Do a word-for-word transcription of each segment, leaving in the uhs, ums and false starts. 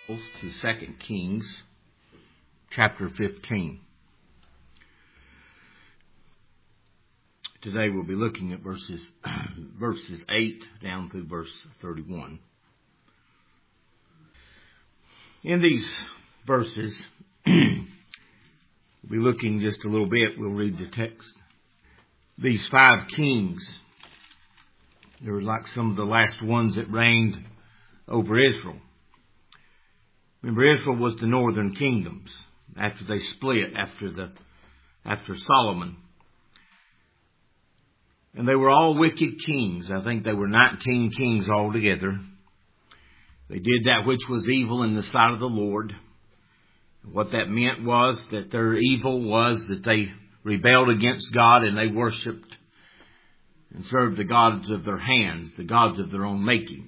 To Second Kings, chapter fifteen. Today we'll be looking at verses verses eight down through verse thirty-one. In these verses, we'll be looking just a little bit. We'll read the text. These five kings, they were like some of the last ones that reigned over Israel. Remember, Israel was the northern kingdoms after they split after the after Solomon. And they were all wicked kings. I think they were nineteen kings altogether. They did that which was evil in the sight of the Lord. What that meant was that their evil was that they rebelled against God and they worshipped and served the gods of their hands, the gods of their own making.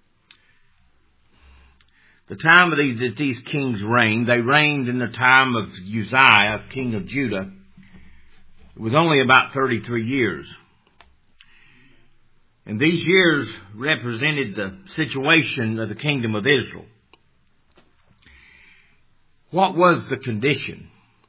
The time of these, that these kings reigned, they reigned in the time of Uzziah, king of Judah. It was only about thirty-three years. And these years represented the situation of the kingdom of Israel. What was the condition?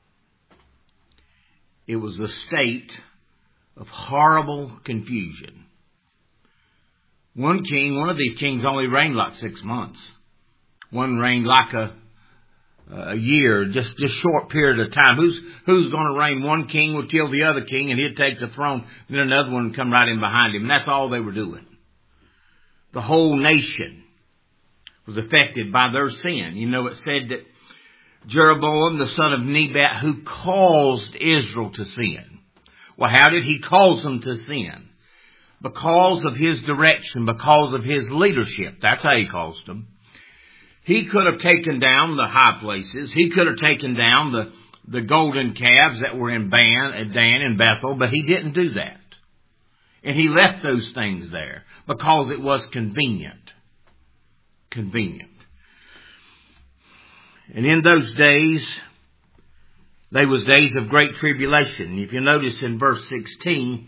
It was a state of horrible confusion. One king, one of these kings only reigned like six months. One reigned like a, a year, just just short period of time. Who's who's going to reign? One king would kill the other king, and he'd take the throne. Then another one would come right in behind him. And that's all they were doing. The whole nation was affected by their sin. You know, it said that Jeroboam, the son of Nebat, who caused Israel to sin. Well, how did he cause them to sin? Because of his direction, because of his leadership. That's how he caused them. He could have taken down the high places. He could have taken down the, the golden calves that were in Dan, Dan and Bethel, but he didn't do that. And he left those things there because it was convenient. Convenient. And in those days, they was days of great tribulation. If you notice in verse sixteen,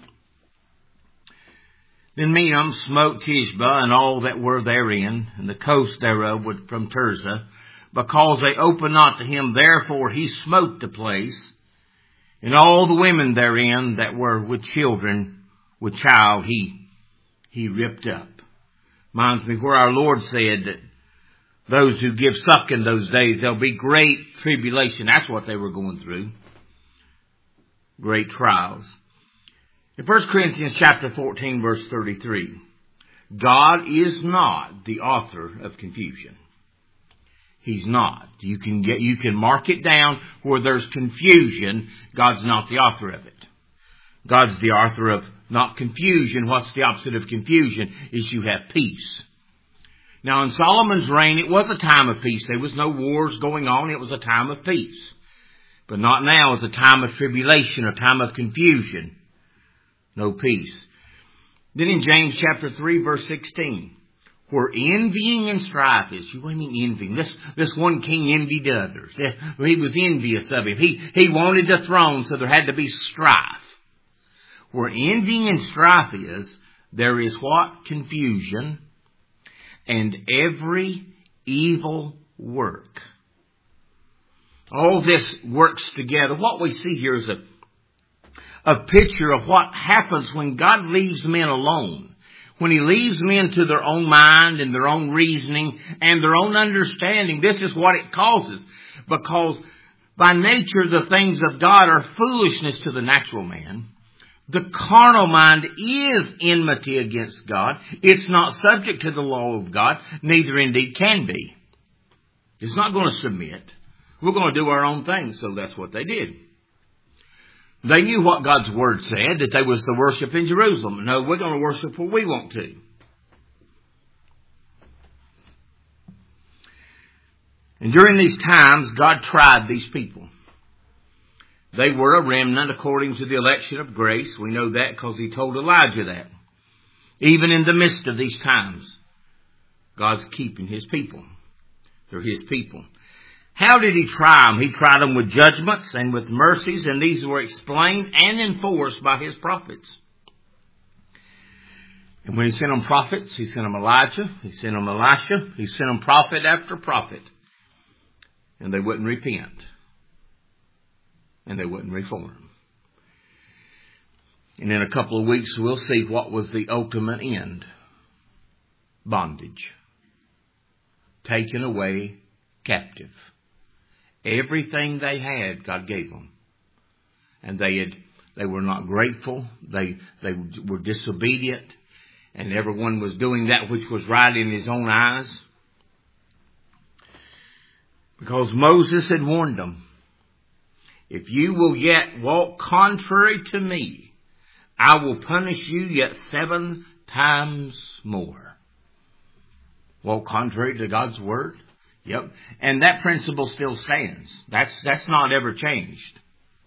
Then Menom smote Tishba and all that were therein, and the coast thereof from Tirzah, because they opened not to him. Therefore he smote the place, and all the women therein that were with children, with child, he he ripped up. Reminds me where our Lord said that those who give suck in those days, there'll be great tribulation. That's what they were going through. Great trials. In First Corinthians chapter fourteen, verse thirty-three, God is not the author of confusion. He's not. You can get, you can mark it down where there's confusion. God's not the author of it. God's the author of not confusion. What's the opposite of confusion? Is you have peace. Now in Solomon's reign, it was a time of peace. There was no wars going on. It was a time of peace. But not now. It's a time of tribulation, a time of confusion. No peace. Then in James chapter three, verse sixteen, where envying and strife is. What do you mean envying? This, this one king envied others. He was envious of him. He, he wanted the throne, so there had to be strife. Where envying and strife is, there is what? Confusion and every evil work. All this works together. What we see here is a A picture of what happens when God leaves men alone. When he leaves men to their own mind and their own reasoning and their own understanding. This is what it causes. Because by nature the things of God are foolishness to the natural man. The carnal mind is enmity against God. It's not subject to the law of God. Neither indeed can be. It's not going to submit. We're going to do our own thing. So that's what they did. They knew what God's Word said, that they was to worship in Jerusalem. No, we're going to worship where we want to. And during these times, God tried these people. They were a remnant according to the election of grace. We know that because he told Elijah that. Even in the midst of these times, God's keeping his people. They're his people. How did he try them? He tried them with judgments and with mercies, and these were explained and enforced by his prophets. And when he sent them prophets, he sent them Elijah, he sent them Elisha, he sent them prophet after prophet. And they wouldn't repent. And they wouldn't reform. And in a couple of weeks, we'll see what was the ultimate end. Bondage. Taken away captive. Everything they had, God gave them. And they had, they were not grateful. They, they were disobedient. And everyone was doing that which was right in his own eyes. Because Moses had warned them, if you will yet walk contrary to me, I will punish you yet seven times more. Walk contrary to God's word? Yep. And that principle still stands. That's, that's not ever changed.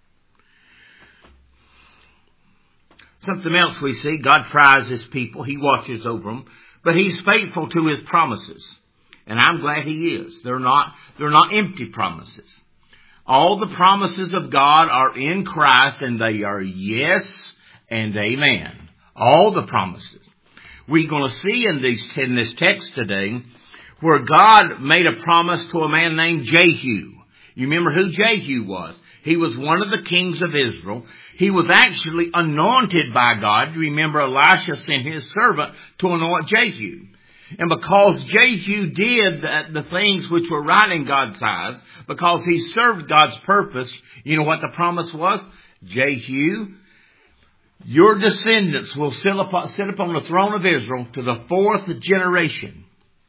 Something else we see, God tries his people. He watches over them. But he's faithful to his promises. And I'm glad he is. They're not, they're not empty promises. All the promises of God are in Christ, and they are yes and amen. All the promises. We're going to see in, these, in this text today where God made a promise to a man named Jehu. You remember who Jehu was? He was one of the kings of Israel. He was actually anointed by God. Remember, Elisha sent his servant to anoint Jehu. And because Jehu did the, the things which were right in God's eyes, because he served God's purpose, you know what the promise was? Jehu, your descendants will sit upon, sit upon the throne of Israel to the fourth generation.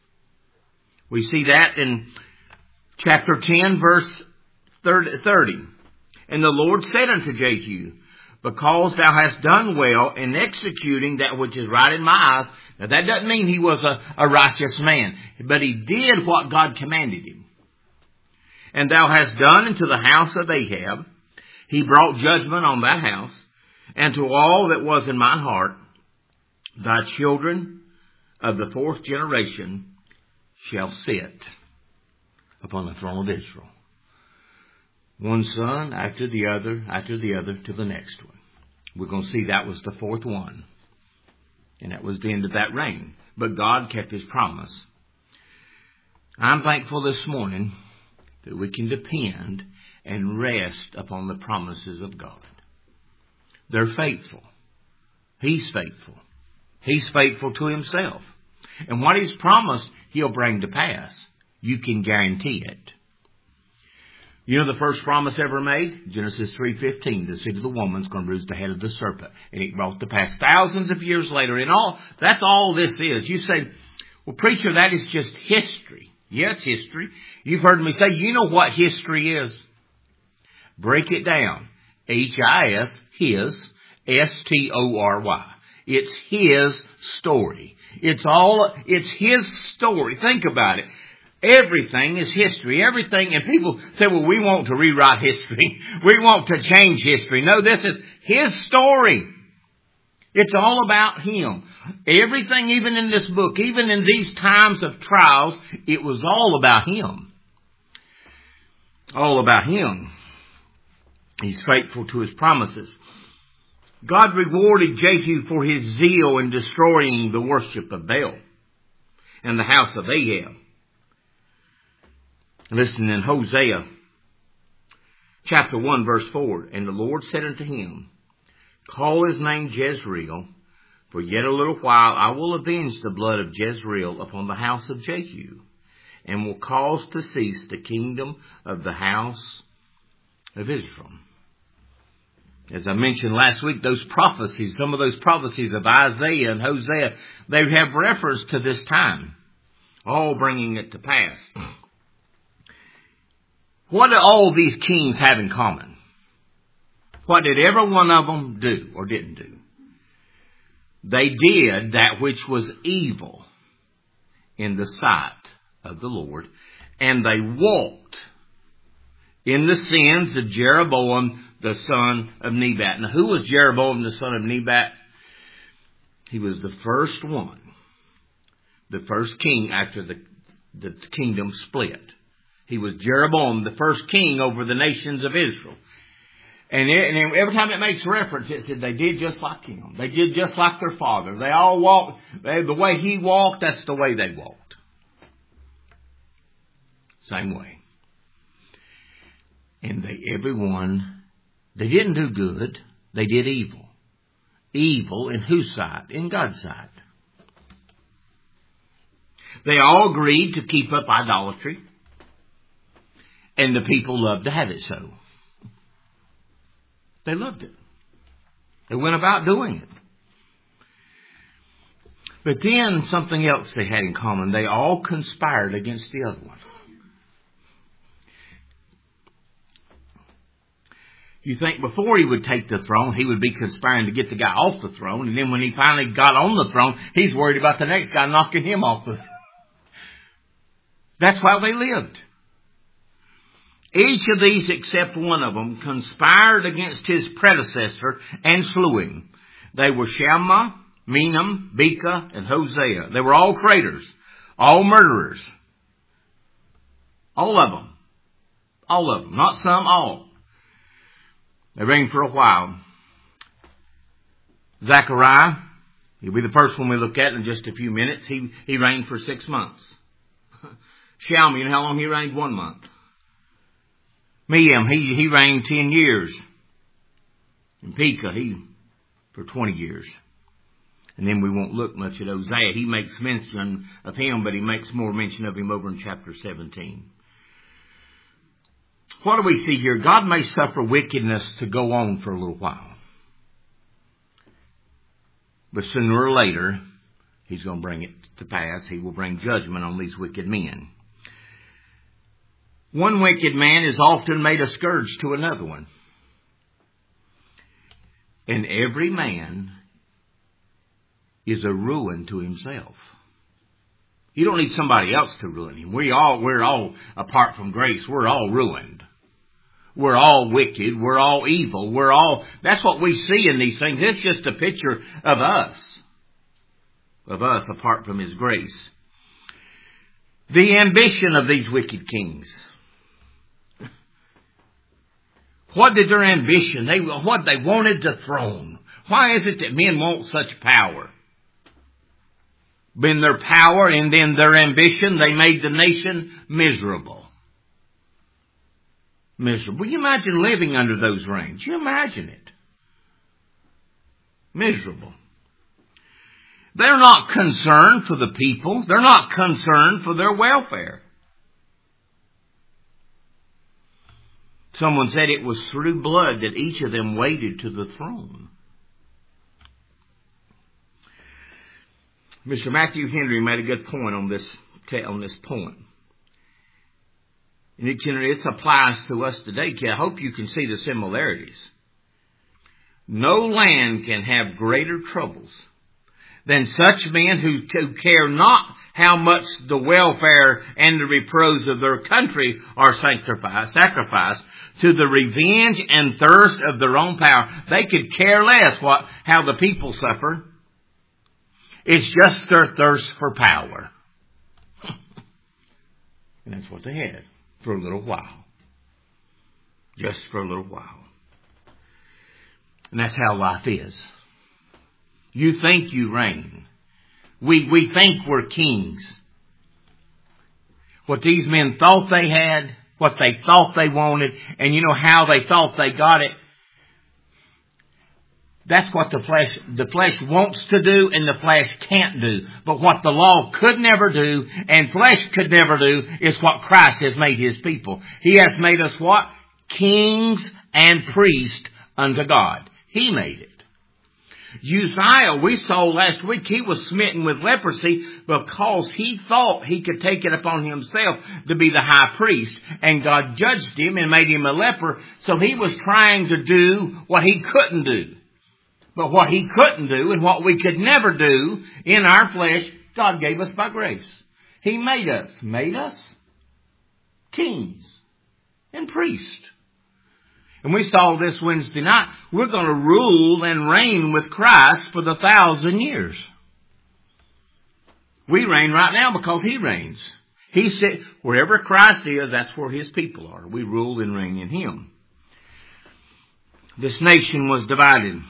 We see that in chapter ten, verse thirty. And the Lord said unto Jehu, because thou hast done well in executing that which is right in my eyes. Now that doesn't mean he was a, a righteous man, but he did what God commanded him. And thou hast done unto the house of Ahab. He brought judgment on that house, and to all that was in mine heart, thy children of the fourth generation shall sit upon the throne of Israel. One son after the other, after the other, to the next one. We're going to see that was the fourth one. And that was the end of that reign. But God kept his promise. I'm thankful this morning that we can depend and rest upon the promises of God. They're faithful. He's faithful. He's faithful to himself. And what he's promised, he'll bring to pass. You can guarantee it. You know the first promise ever made? Genesis three fifteen. The seed of the woman is going to bruise the head of the serpent. And it brought to pass thousands of years later. And all, that's all this is. You say, well, preacher, that is just history. Yeah, it's history. You've heard me say, you know what history is? Break it down. H I S, his, S T O R Y. It's his story. It's all, it's his story. Think about it. Everything is history. Everything, and people say, well, we want to rewrite history. We want to change history. No, this is his story. It's all about him. Everything, even in this book, even in these times of trials, it was all about him. All about him. He's faithful to his promises. God rewarded Jehu for his zeal in destroying the worship of Baal and the house of Ahab. Listen in Hosea chapter one verse four. And the Lord said unto him, call his name Jezreel, for yet a little while I will avenge the blood of Jezreel upon the house of Jehu, and will cause to cease the kingdom of the house of Israel. As I mentioned last week, those prophecies, some of those prophecies of Isaiah and Hosea, they have reference to this time, all bringing it to pass. What do all these kings have in common? What did every one of them do or didn't do? They did that which was evil in the sight of the Lord, and they walked in the sins of Jeroboam, the son of Nebat. Now, who was Jeroboam, the son of Nebat? He was the first one, the first king after the, the kingdom split. He was Jeroboam, the first king over the nations of Israel. And, it, and every time it makes reference, it said they did just like him. They did just like their father. They all walked, they, the way he walked, that's the way they walked. Same way. And they, everyone, they didn't do good. They did evil. Evil in whose sight? In God's sight. They all agreed to keep up idolatry. And the people loved to have it so. They loved it. They went about doing it. But then something else they had in common. They all conspired against the other one. You think before he would take the throne, he would be conspiring to get the guy off the throne. And then when he finally got on the throne, he's worried about the next guy knocking him off the throne. That's how they lived. Each of these, except one of them, conspired against his predecessor and slew him. They were Shammah, Menom, Beka, and Hosea. They were all traitors, all murderers. All of them. All of them. Not some, all. They reigned for a while. Zechariah, he'll be the first one we look at in just a few minutes. He, he reigned for six months. Shallum, you know how long he reigned? One month. Mehem, he, he reigned ten years. And Pekah, he, for twenty years. And then we won't look much at Hosea. He makes mention of him, but he makes more mention of him over in chapter seventeen. What do we see here? God may suffer wickedness to go on for a little while. But sooner or later, he's going to bring it to pass. He will bring judgment on these wicked men. One wicked man is often made a scourge to another one. And every man is a ruin to himself. You don't need somebody else to ruin him. We all, we're all, apart from grace, we're all ruined. We're all wicked. We're all evil. We're all, that's what we see in these things. It's just a picture of us. Of us apart from His grace. The ambition of these wicked kings. What did their ambition? They, what they wanted the throne. Why is it that men want such power? In their power and then their ambition, they made the nation miserable. Miserable. You imagine living under those reigns. You imagine it. Miserable. They're not concerned for the people. They're not concerned for their welfare. Someone said it was through blood that each of them waded to the throne. Mister Matthew Henry made a good point on this, on this point. And it, it applies to us today. I hope you can see the similarities. No land can have greater troubles than such men who, who care not how much the welfare and the repose of their country are sacrificed, sacrificed to the revenge and thirst of their own power. They could care less what how the people suffer. It's just their thirst for power. And that's what they had for a little while. Just for a little while. And that's how life is. You think you reign. We, we think we're kings. What these men thought they had, what they thought they wanted, and you know how they thought they got it. That's what the flesh, the flesh wants to do and the flesh can't do. But what the law could never do and flesh could never do is what Christ has made His people. He has made us what? Kings and priests unto God. He made it. Uzziah, we saw last week, he was smitten with leprosy because he thought he could take it upon himself to be the high priest. And God judged him and made him a leper. So he was trying to do what he couldn't do. But what he couldn't do and what we could never do in our flesh, God gave us by grace. He made us, made us kings and priests. And we saw this Wednesday night. We're going to rule and reign with Christ for the thousand years. We reign right now because He reigns. He said, wherever Christ is, that's where His people are. We rule and reign in Him. This nation was divided.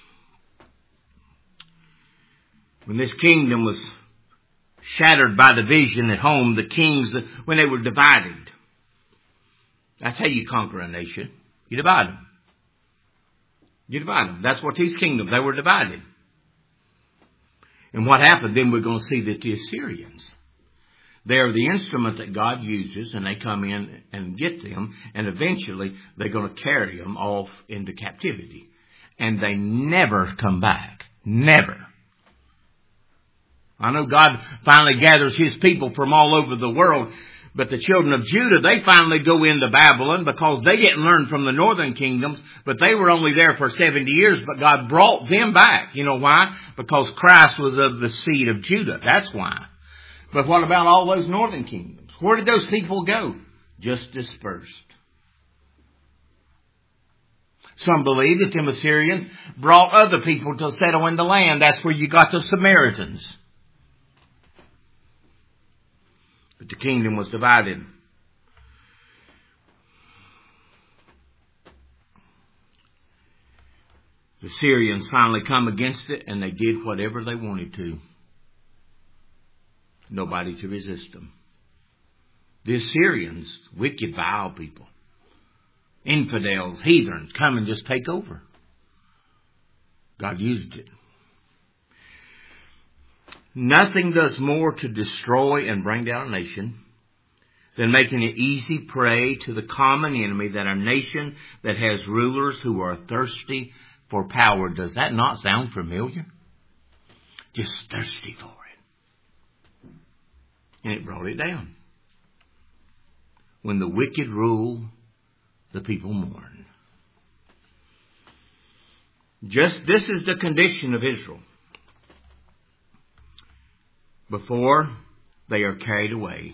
When this kingdom was shattered by division at home, the kings, when they were divided, That's how you conquer a nation. You divide them. You divide them. That's what these kingdoms, they were divided. And what happened, then we're going to see that the Assyrians, they are the instrument that God uses, and they come in and get them, and eventually they're going to carry them off into captivity. And they never come back. Never. I know God finally gathers His people from all over the world, but the children of Judah, they finally go into Babylon because they didn't learn from the northern kingdoms, but they were only there for seventy years, but God brought them back. You know why? Because Christ was of the seed of Judah. That's why. But what about all those northern kingdoms? Where did those people go? Just dispersed. Some believe that the Assyrians brought other people to settle in the land. That's where you got the Samaritans. But the kingdom was divided. The Syrians finally come against it, and they did whatever they wanted to. Nobody to resist them. The Assyrians, wicked, vile people, infidels, heathens, come and just take over. God used it. Nothing does more to destroy and bring down a nation than making it easy prey to the common enemy that a nation that has rulers who are thirsty for power. Does that not sound familiar? Just thirsty for it. And it brought it down. When the wicked rule, the people mourn. Just this is the condition of Israel. Before they are carried away.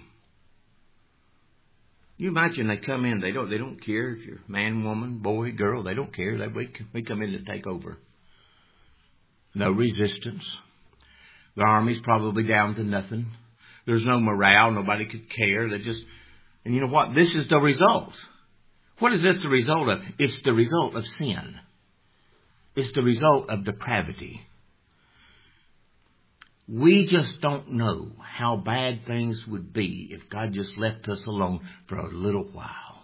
You imagine they come in, they don't they don't care if you're man, woman, boy, girl, they don't care. They we, we come in to take over. No resistance. The army's probably down to nothing. There's no morale, nobody could care. They just and you know what? This is the result. What is this the result of? It's the result of sin. It's the result of depravity. We just don't know how bad things would be if God just left us alone for a little while.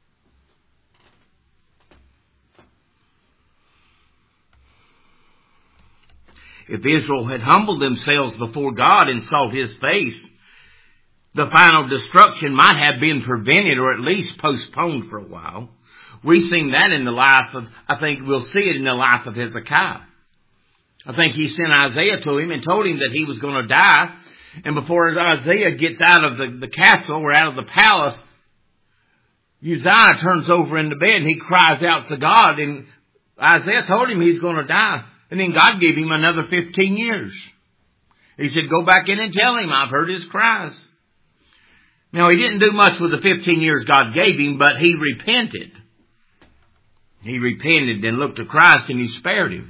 If Israel had humbled themselves before God and sought His face, the final destruction might have been prevented or at least postponed for a while. We've seen that in the life of, I think we'll see it in the life of Hezekiah. I think he sent Isaiah to him and told him that he was going to die. And before Isaiah gets out of the, the castle or out of the palace, Uzziah turns over in the bed and he cries out to God. And Isaiah told him he's going to die. And then God gave him another fifteen years. He said, go back in and tell him I've heard his cries. Now, he didn't do much with the fifteen years God gave him, but he repented. He repented and looked to Christ and He spared him.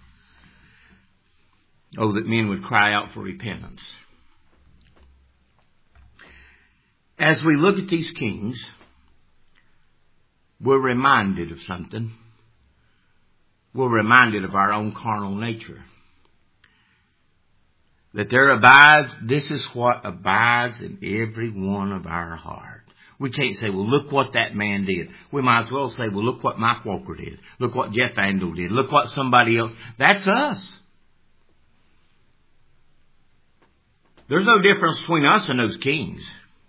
Oh, that men would cry out for repentance. As we look at these kings, we're reminded of something. We're reminded of our own carnal nature. That there abides, this is what abides in every one of our hearts. We can't say, well, look what that man did. We might as well say, well, look what Mike Walker did. Look what Jeff Andel did. Look what somebody else. That's us. There's no difference between us and those kings.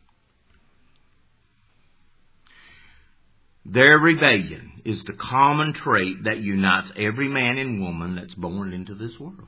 Their rebellion is the common trait that unites every man and woman that's born into this world.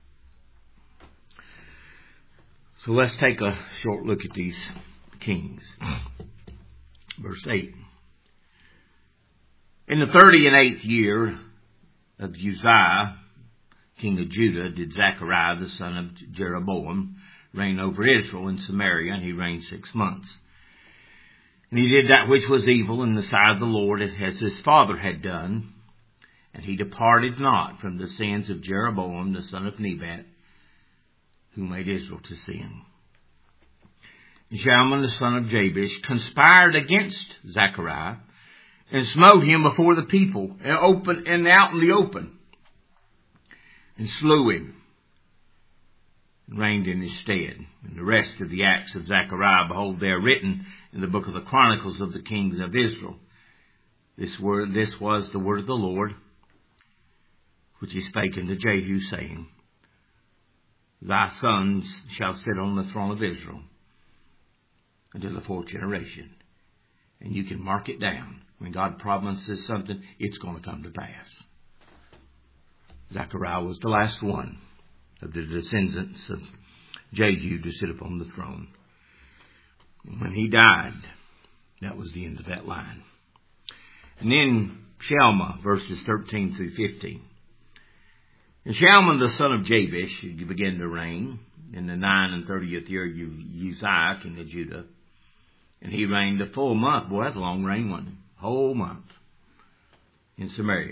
So let's take a short look at these kings. Verse eight. In the thirty and eighth year of Uzziah, king of Judah, did Zechariah, the son of Jeroboam, reign over Israel in Samaria, and he reigned six months. And he did that which was evil in the sight of the Lord, as his father had done. And he departed not from the sins of Jeroboam, the son of Nebat, who made Israel to sin. Jalman, the son of Jabesh, conspired against Zechariah, and smote him before the people, and open and out in the open, and slew him. and reigned in his stead. And the rest of the acts of Zechariah, behold, they are written in the book of the Chronicles of the kings of Israel. This word, this was the word of the Lord, which he spake unto Jehu, saying, Thy sons shall sit on the throne of Israel until the fourth generation. And you can mark it down. When God promises something, it's going to come to pass. Zechariah was the last one of the descendants of Jehu to sit upon the throne. And when he died, that was the end of that line. And then Shalma, verses thirteen through fifteen. And Shalman, the son of Jabesh, you began to reign in the nine and thirtieth year of Uzziah, king of Judah. And he reigned a full month. Boy, that's a long reign, wasn't it? Whole month in Samaria.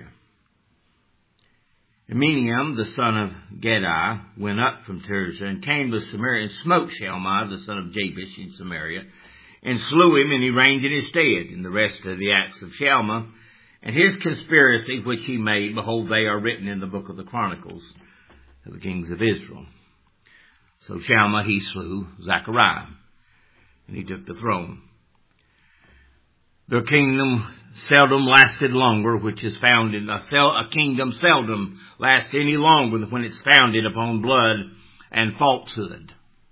And Miniam, the son of Gedai, went up from Tirzah and came to Samaria and smote Shalmai, the son of Jabesh, in Samaria, and slew him, and he reigned in his stead. And the rest of the acts of Shalma and his conspiracy which he made, behold, they are written in the book of the Chronicles of the kings of Israel. So Shalma he slew Zechariah, and he took the throne. The kingdom seldom lasted longer, which is founded, a, sel, a kingdom seldom lasts any longer than when it's founded upon blood and falsehood.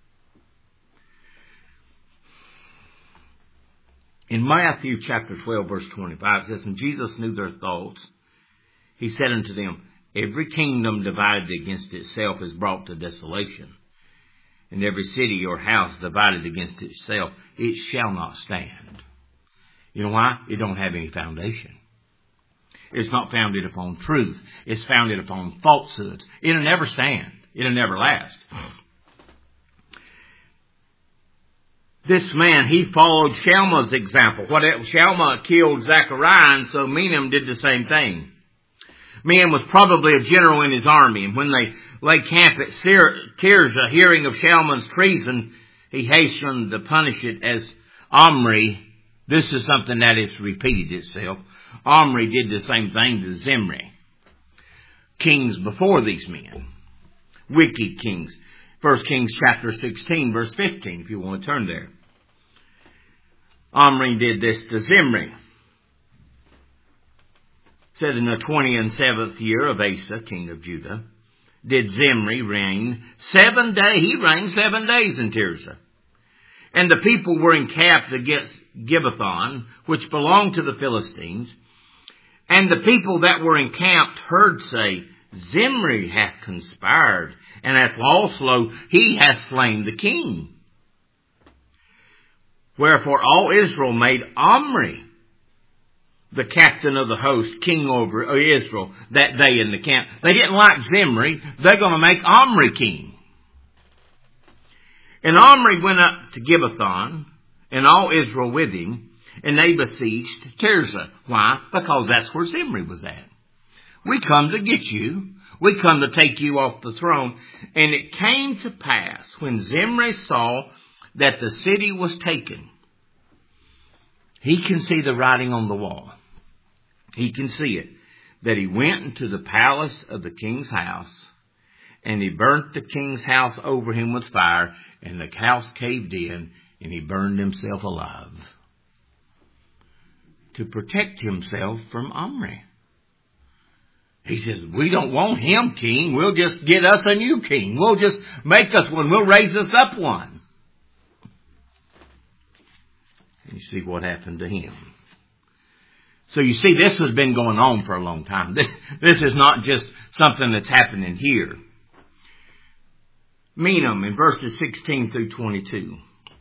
In Matthew chapter twelve, verse twenty-five, it says, And Jesus knew their thoughts. He said unto them, Every kingdom divided against itself is brought to desolation. And every city or house divided against itself, it shall not stand. You know why? It don't have any foundation. It's not founded upon truth. It's founded upon falsehoods. It'll never stand. It'll never last. This man, he followed Shalma's example. What Shalma killed Zechariah, and so Menem did the same thing. Menem was probably a general in his army, and when they lay camp at Tirzah, hearing of Shalman's treason, he hastened to punish it as Omri. This is something that has repeated itself. Omri did the same thing to Zimri. Kings before these men. Wicked kings. First Kings chapter sixteen, verse fifteen, if you want to turn there. Omri did this to Zimri. It said in the twenty and seventh year of Asa, king of Judah, did Zimri reign seven days. He reigned seven days in Tirzah. And the people were encamped against Gibbethon, which belonged to the Philistines. And the people that were encamped heard say, Zimri hath conspired, and hath also he hath slain the king. Wherefore all Israel made Omri the captain of the host, king over Israel, that day in the camp. They didn't like Zimri. They're going to make Omri king. And Omri went up to Gibbethon, and all Israel with him, and they besieged Tirzah. Why? Because that's where Zimri was at. We come to get you. We come to take you off the throne. And it came to pass, when Zimri saw that the city was taken, he can see the writing on the wall. He can see it. That he went into the palace of the king's house, and he burnt the king's house over him with fire, and the house caved in, and he burned himself alive. To protect himself from Omri. He says, we don't want him king. We'll just get us a new king. We'll just make us one. We'll raise us up one. And you see what happened to him. So you see, this has been going on for a long time. This, this is not just something that's happening here. Menem in verses sixteen through twenty-two.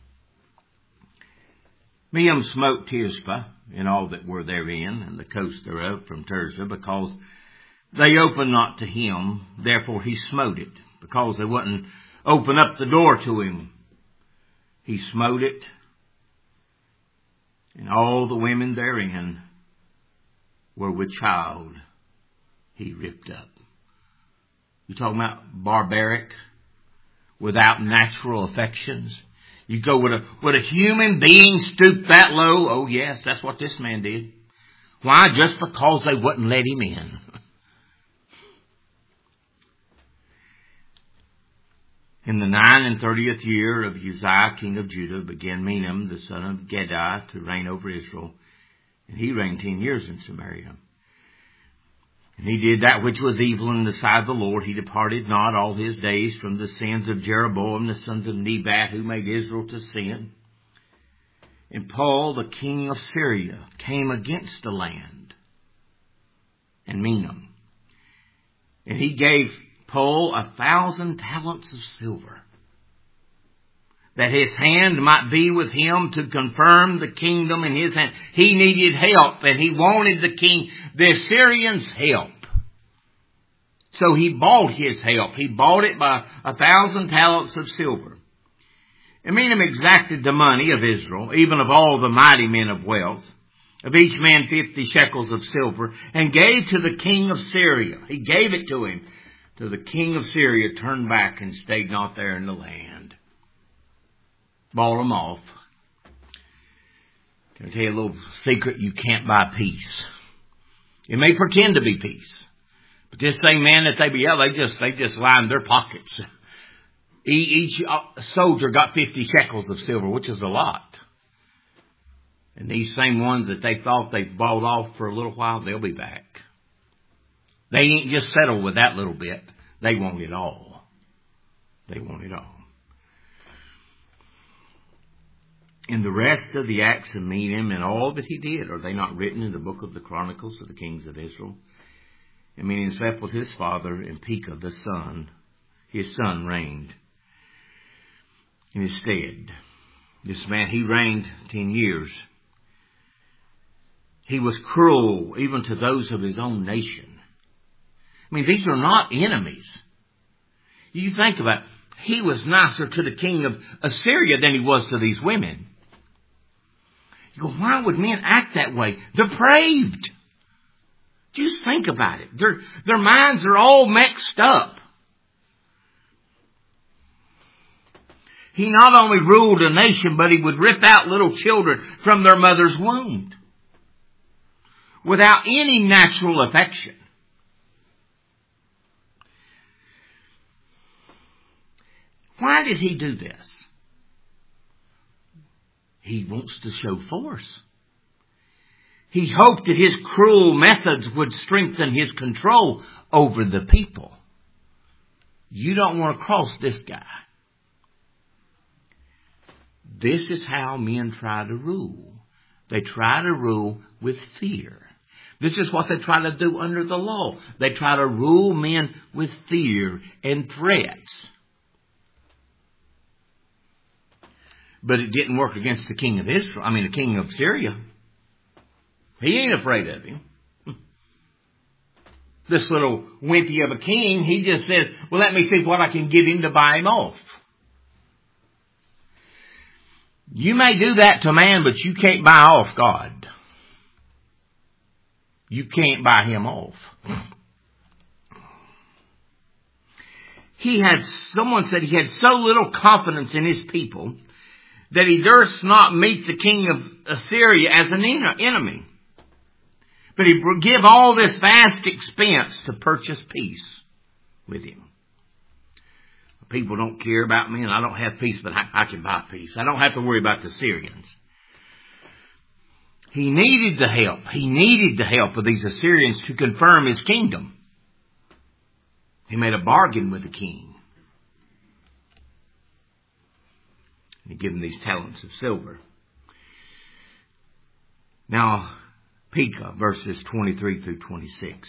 Menem smote Tirzah and all that were therein, and the coast thereof from Tirzah, because they opened not to him. Therefore he smote it, because they wouldn't open up the door to him. He smote it, and all the women therein were with child. He ripped up. You talking about barbaric, without natural affections? You go with a with a human being stoop that low? Oh yes, that's what this man did. Why? Just because they wouldn't let him in. In the nine and thirtieth year of Uzziah, king of Judah, began Menahem, the son of Gedaliah, to reign over Israel. And he reigned ten years in Samaria. And he did that which was evil in the sight of the Lord. He departed not all his days from the sins of Jeroboam, the sons of Nebat, who made Israel to sin. And Paul, the king of Syria, came against the land and Menahem. And he gave Paul a thousand talents of silver, that his hand might be with him to confirm the kingdom in his hand. He needed help, and he wanted the king, the Assyrians' help. So he bought his help. He bought it by a thousand talents of silver. And Menahem exacted the money of Israel, even of all the mighty men of wealth, of each man fifty shekels of silver, and gave to the king of Syria. He gave it to him. Till the king of Syria turned back and stayed not there in the land. Bought them off. Can I tell you a little secret? You can't buy peace. It may pretend to be peace, but this same man that they be, yeah, they just they just lined their pockets. Each soldier got fifty shekels of silver, which is a lot. And these same ones that they thought they bought off for a little while, they'll be back. They ain't just settled with that little bit. They want it all. They want it all. And the rest of the acts of Menahem and all that he did, are they not written in the book of the Chronicles of the kings of Israel? And Menahem slept with his father, and Pekah the son, his son reigned in his stead. This man, he reigned ten years. He was cruel even to those of his own nation. I mean, these are not enemies. You think about it. He was nicer to the king of Assyria than he was to these women. You go, why would men act that way? Depraved. Just think about it. Their, their minds are all mixed up. He not only ruled a nation, but he would rip out little children from their mother's womb without any natural affection. Why did he do this? He wants to show force. He hoped that his cruel methods would strengthen his control over the people. You don't want to cross this guy. This is how men try to rule. They try to rule with fear. This is what they try to do under the law. They try to rule men with fear and threats. But it didn't work against the king of Israel. I mean, the king of Syria. He ain't afraid of him. This little wimpy of a king, he just said, well, let me see what I can give him to buy him off. You may do that to man, but you can't buy off God. You can't buy him off. He had, someone said he had so little confidence in his people that he durst not meet the king of Assyria as an enemy. But he give all this vast expense to purchase peace with him. People don't care about me and I don't have peace, but I, I can buy peace. I don't have to worry about the Syrians. He needed the help. He needed the help of these Assyrians to confirm his kingdom. He made a bargain with the king. And he gave him these talents of silver. Now, Pekah, verses twenty-three through twenty-six.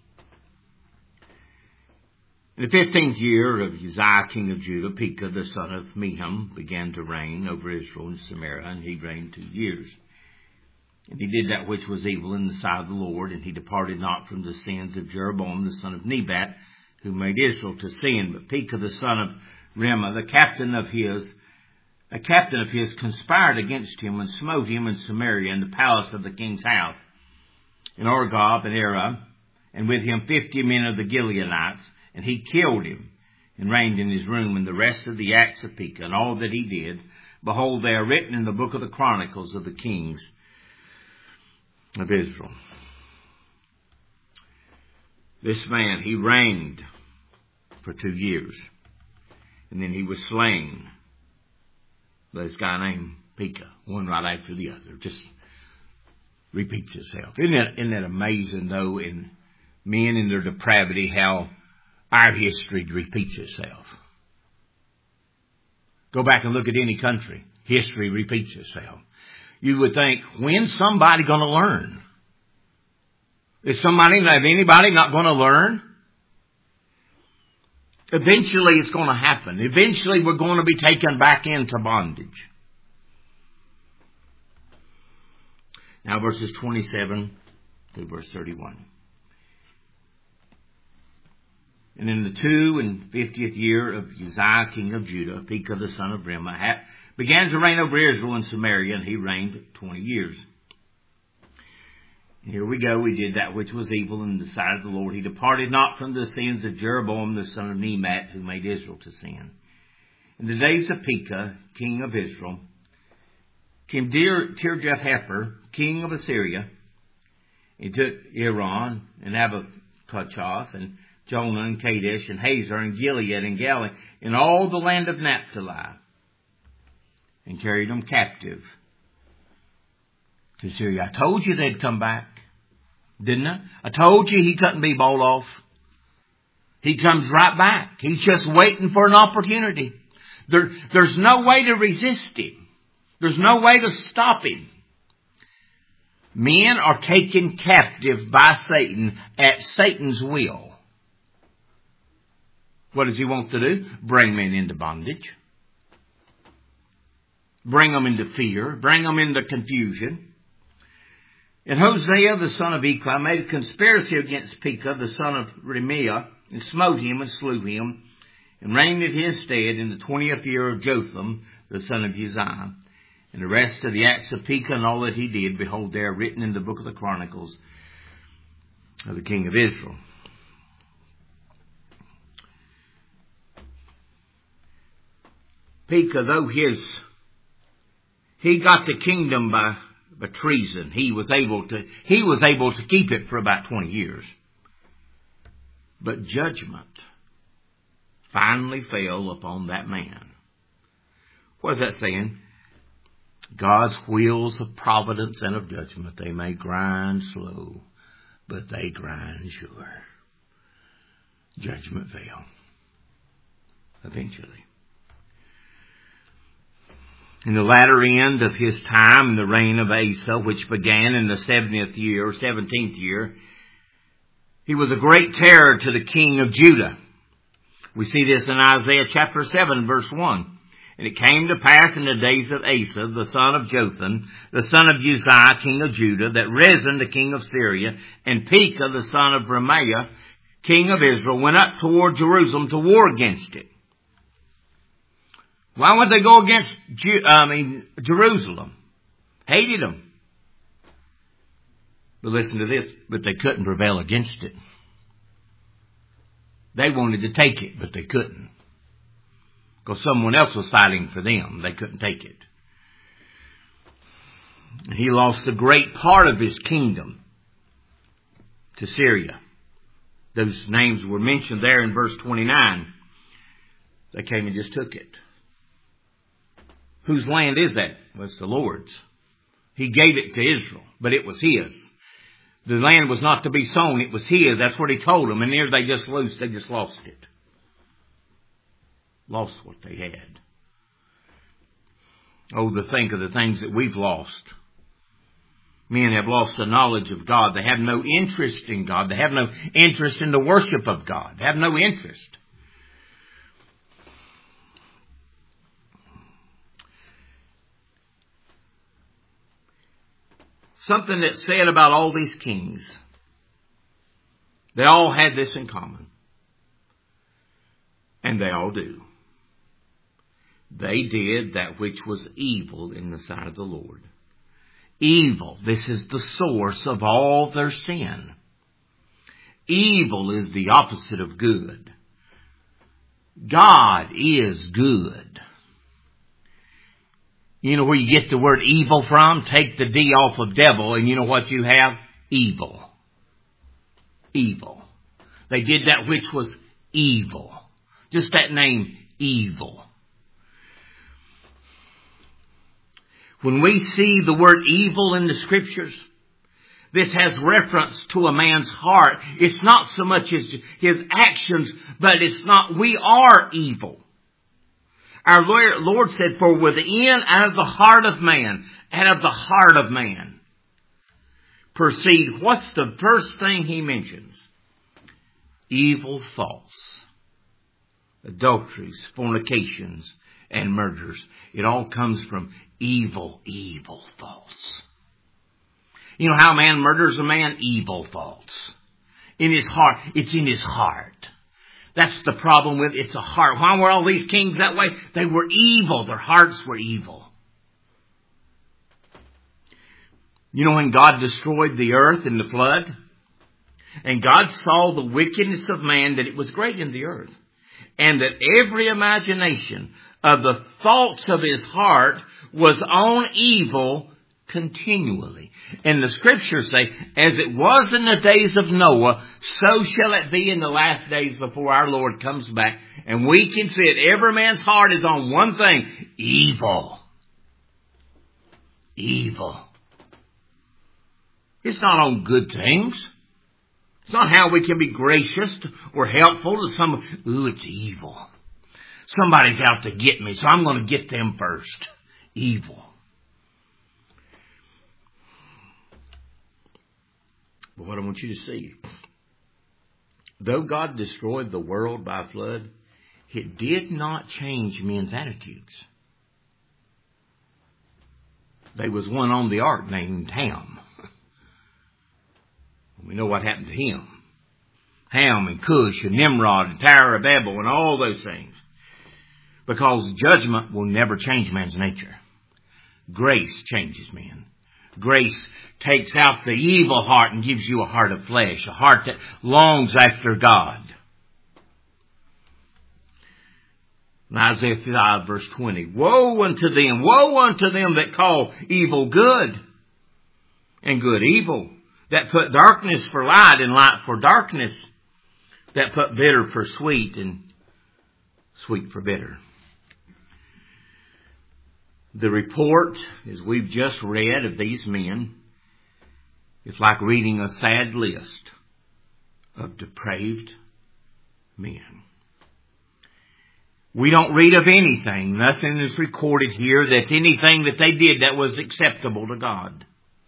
In the fifteenth year of Uzziah, king of Judah, Pekah, the son of Menahem, began to reign over Israel and Samaria, and he reigned two years. And he did that which was evil in the sight of the Lord, and he departed not from the sins of Jeroboam, the son of Nebat, who made Israel to sin. But Pekah, the son of Remah, the captain of his, a captain of his, conspired against him and smote him in Samaria in the palace of the king's house, in Argob and Arah, and with him fifty men of the Gileadites. And he killed him and reigned in his room. And the rest of the acts of Pekah and all that he did, behold, they are written in the book of the Chronicles of the kings of Israel. This man, he reigned for two years. And then he was slain by this guy named Pekah, one right after the other. Just repeats itself. Isn't that, isn't that amazing, though, in men in their depravity, how our history repeats itself? Go back and look at any country. History repeats itself. You would think, when's somebody going to learn? Is somebody, is anybody not going to learn? Eventually it's going to happen. Eventually we're going to be taken back into bondage. Now verses twenty-seven to verse thirty-one. And in the two and fiftieth year of Uzziah, king of Judah, Pekah the son of Remah began to reign over Israel and Samaria, and he reigned twenty years. Here we go. He did that which was evil in the sight of the Lord. He departed not from the sins of Jeroboam the son of Nebat, who made Israel to sin. In the days of Pekah, king of Israel, came Tirjath-Hefer, king of Assyria. He took Iran and Abacachoth and Jonah and Kadesh and Hazor and Gilead and Galilee and all the land of Naphtali, and carried them captive to Syria. I told you they'd come back, didn't I? I told you he couldn't be bought off. He comes right back. He's just waiting for an opportunity. There, there's no way to resist him. There's no way to stop him. Men are taken captive by Satan at Satan's will. What does he want to do? Bring men into bondage. Bring them into fear. Bring them into confusion. And Hosea, the son of Elah, made a conspiracy against Pekah, the son of Remaiah, and smote him and slew him, and reigned in his stead in the twentieth year of Jotham, the son of Uzziah. And the rest of the acts of Pekah and all that he did, behold, they are written in the book of the Chronicles of the king of Israel. Pekah, though his, he got the kingdom by, by treason. He was able to, he was able to keep it for about twenty years. But judgment finally fell upon that man. What is that saying? God's wheels of providence and of judgment, they may grind slow, but they grind sure. Judgment fell. Eventually. In the latter end of his time, in the reign of Asa, which began in the seventieth year, or seventeenth year, he was a great terror to the king of Judah. We see this in Isaiah chapter seven, verse one. And it came to pass in the days of Asa, the son of Jotham, the son of Uzziah, king of Judah, that Rezin, the king of Syria, and Pekah, the son of Remaiah, king of Israel, went up toward Jerusalem to war against it. Why would they go against Ju- I mean, Jerusalem? Hated them. But listen to this, but they couldn't prevail against it. They wanted to take it, but they couldn't. Because someone else was fighting for them. They couldn't take it. He lost a great part of his kingdom to Syria. Those names were mentioned there in verse twenty-nine. They came and just took it. Whose land is that? Well, it's the Lord's. He gave it to Israel, but it was his. The land was not to be sown. It was his. That's what he told them. And there they just lost. They just lost it. Lost what they had. Oh, to think of the things that we've lost. Men have lost the knowledge of God. They have no interest in God. They have no interest in the worship of God. They have no interest. Something that's said about all these kings. They all had this in common. And they all do. They did that which was evil in the sight of the Lord. Evil. This is the source of all their sin. Evil is the opposite of good. God is good. You know where you get the word evil from? Take the D off of devil and you know what you have? Evil. Evil. They did that which was evil. Just that name, evil. When we see the word evil in the Scriptures, this has reference to a man's heart. It's not so much as his actions, but it's not, we are evil. Our Lord said, for within, out of the heart of man, out of the heart of man, proceed. What's the first thing he mentions? Evil thoughts, adulteries, fornications, and murders. It all comes from evil, evil thoughts. You know how a man murders a man? Evil thoughts. In his heart. It's in his heart. That's the problem with it. It's a heart. Why were all these kings that way? They were evil. Their hearts were evil. You know when God destroyed the earth in the flood? And God saw the wickedness of man, that it was great in the earth. And that every imagination of the thoughts of his heart was on evil continually. And the Scriptures say, as it was in the days of Noah, so shall it be in the last days before our Lord comes back. And we can see it. Every man's heart is on one thing. Evil. Evil. It's not on good things. It's not how we can be gracious or helpful to someone. Ooh, it's evil. Somebody's out to get me, so I'm going to get them first. Evil. But what I want you to see, though God destroyed the world by flood, it did not change men's attitudes. There was one on the ark named Ham. We know what happened to him. Ham and Cush and Nimrod and Tower of Babel and all those things. Because judgment will never change man's nature. Grace changes man. Grace takes out the evil heart and gives you a heart of flesh, a heart that longs after God. In Isaiah five verse twenty, woe unto them, woe unto them that call evil good and good evil, that put darkness for light and light for darkness, that put bitter for sweet and sweet for bitter. The report, as we've just read of these men, is like reading a sad list of depraved men. We don't read of anything. Nothing is recorded here that's anything that they did that was acceptable to God.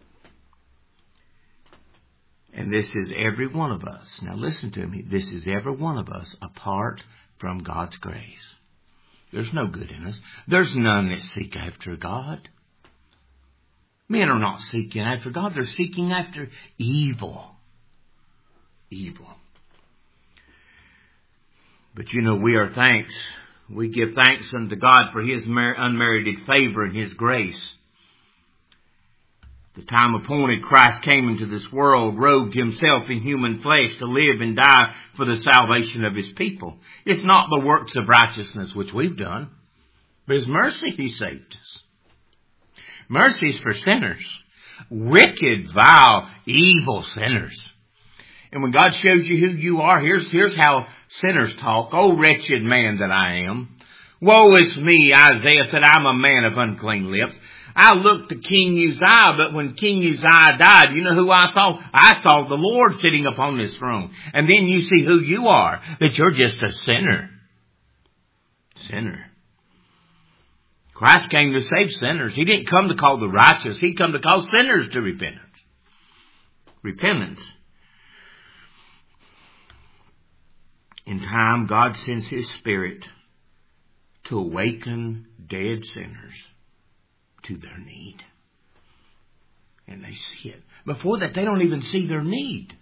And this is every one of us. Now listen to me. This is every one of us apart from God's grace. There's no good in us. There's none that seek after God. Men are not seeking after God. They're seeking after evil. Evil. But you know, we are thanks. We give thanks unto God for His unmerited favor and His grace. The time appointed, Christ came into this world, robed Himself in human flesh to live and die for the salvation of His people. It's not the works of righteousness which we've done, but His mercy He saved us. Mercy is for sinners. Wicked, vile, evil sinners. And when God shows you who you are, here's, here's how sinners talk. Oh, wretched man that I am. Woe is me, Isaiah said, I'm a man of unclean lips. I looked to King Uzziah, but when King Uzziah died, you know who I saw? I saw the Lord sitting upon His throne. And then you see who you are, that you're just a sinner. Sinner. Christ came to save sinners. He didn't come to call the righteous. He came to call sinners to repentance. Repentance. In time, God sends His Spirit to awaken dead sinners to their need. And they see it. Before that, they don't even see their need.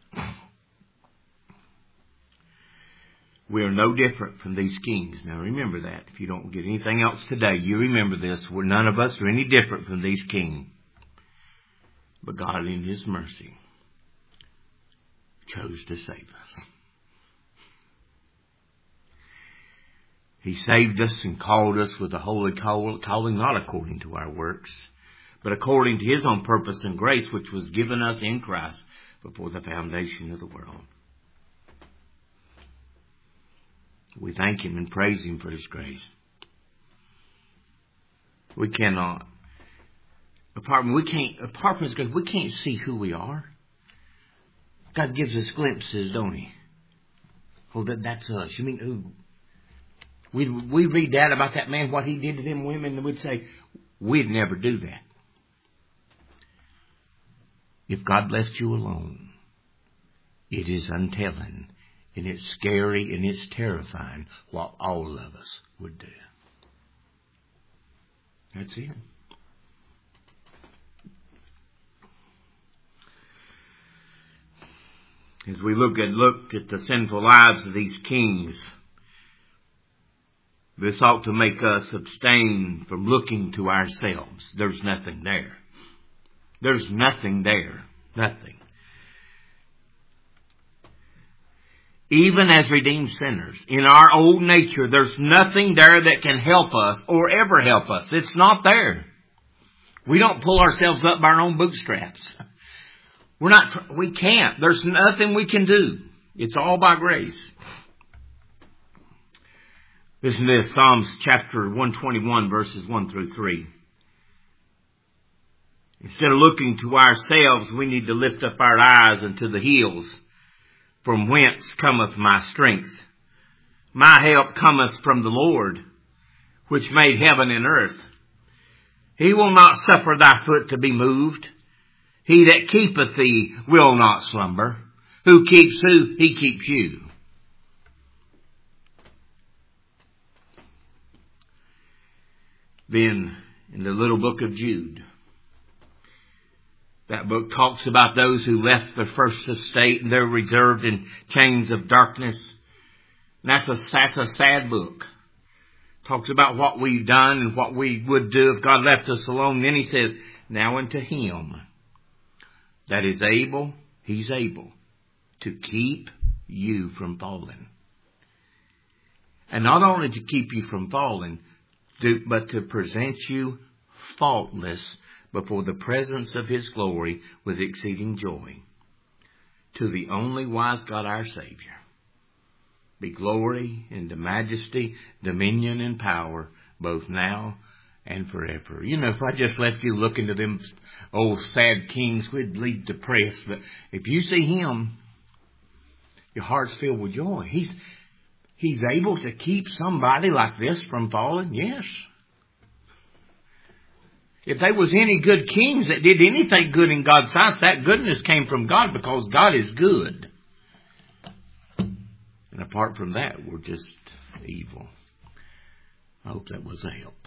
We are no different from these kings. Now remember that. If you don't get anything else today, you remember this. We're none of us are any different from these kings. But God in His mercy chose to save us. He saved us and called us with a holy calling, not according to our works, but according to His own purpose and grace, which was given us in Christ before the foundation of the world. We thank Him and praise Him for His grace. We cannot, apart from, we can't, apart from His grace, we can't see who we are. God gives us glimpses, don't He? Oh, that, that's us. You mean, ooh. We we read that about that man, what he did to them women, and we'd say, we'd never do that. If God left you alone, it is untelling, and it's scary, and it's terrifying what all of us would do. That's it. As we look at looked at the sinful lives of these kings, this ought to make us abstain from looking to ourselves. There's nothing there. There's nothing there. Nothing. Even as redeemed sinners, in our old nature, there's nothing there that can help us or ever help us. It's not there. We don't pull ourselves up by our own bootstraps. We're not, we can't. There's nothing we can do. It's all by grace. Listen to this, Psalms chapter one twenty-one, verses one through three. Instead of looking to ourselves, we need to lift up our eyes unto the hills, from whence cometh my strength. My help cometh from the Lord, which made heaven and earth. He will not suffer thy foot to be moved. He that keepeth thee will not slumber. Who keeps who? He keeps you. Then, in the little book of Jude, that book talks about those who left their first estate and they're reserved in chains of darkness. And that's a, that's a sad book. Talks about what we've done and what we would do if God left us alone. And then he says, now unto Him that is able, He's able to keep you from falling. And not only to keep you from falling, to, but to present you faultless before the presence of His glory with exceeding joy. To the only wise God our Savior be glory and majesty, dominion and power, both now and forever. You know, if I just left you looking to them old sad kings, we'd leave depressed. But if you see Him, your heart's filled with joy. He's He's able to keep somebody like this from falling? Yes. If there was any good kings that did anything good in God's sight, that goodness came from God because God is good. And apart from that, we're just evil. I hope that was a help.